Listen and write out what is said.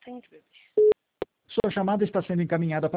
Atende, bebê. Sua chamada está sendo encaminhada para